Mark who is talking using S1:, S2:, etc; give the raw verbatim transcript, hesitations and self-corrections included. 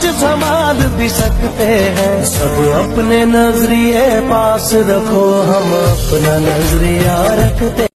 S1: कुछ संभाल भी सकते हैं। सब अपने नजरिए पास रखो, हम अपना नजरिया रखते